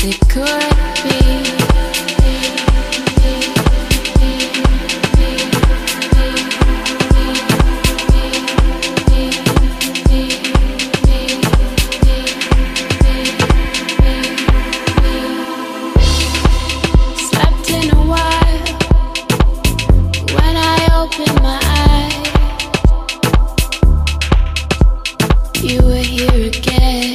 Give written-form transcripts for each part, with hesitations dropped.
It could be. Slept in a while. When I opened my eyes, you were here again.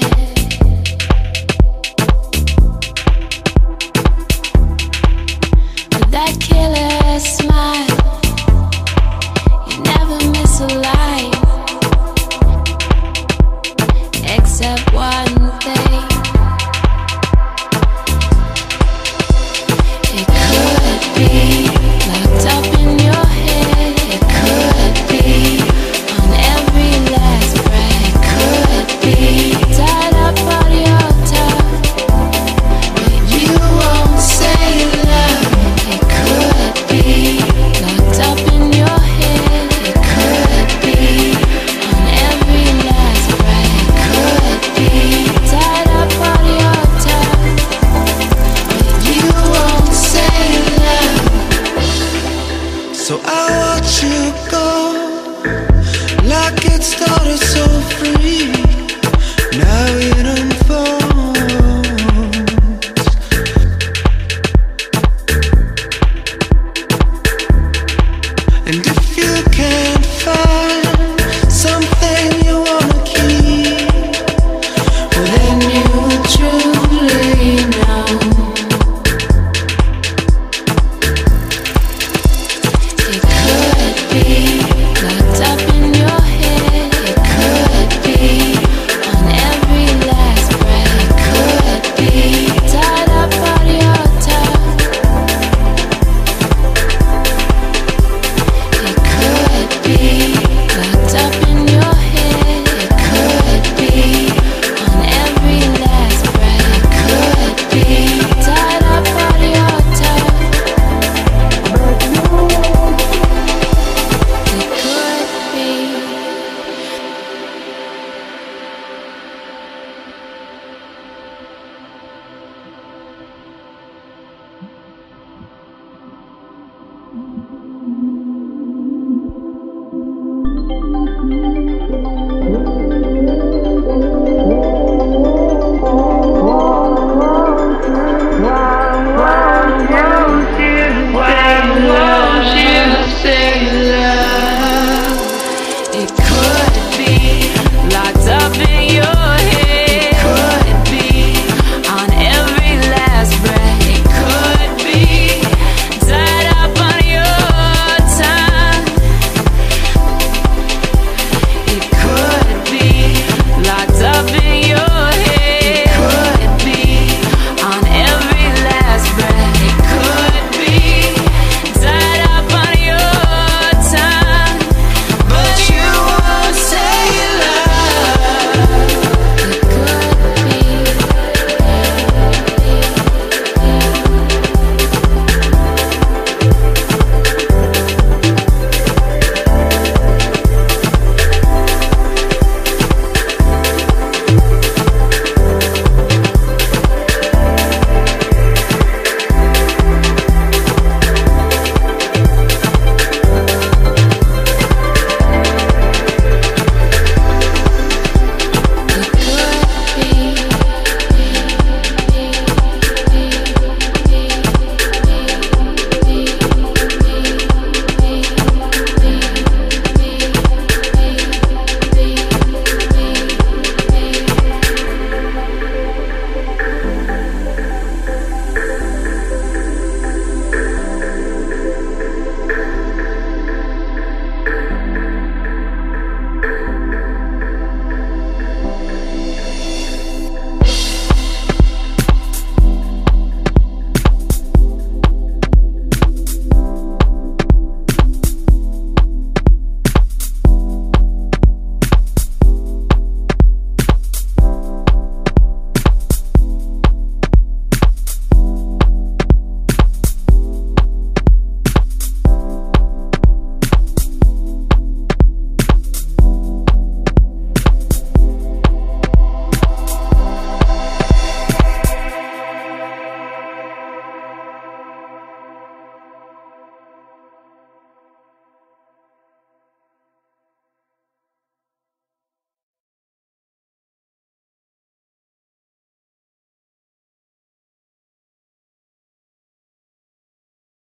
With that killer smile, you never miss a line, except one thing. It could be locked up in your head. It could be on every last breath. It could be tied up on your tongue, but you won't say love. It could be locked up in your head. It could be on every last breath. It could be tied up on your tongue, but you won't say love. So I watch you go, like it started so free. Now you know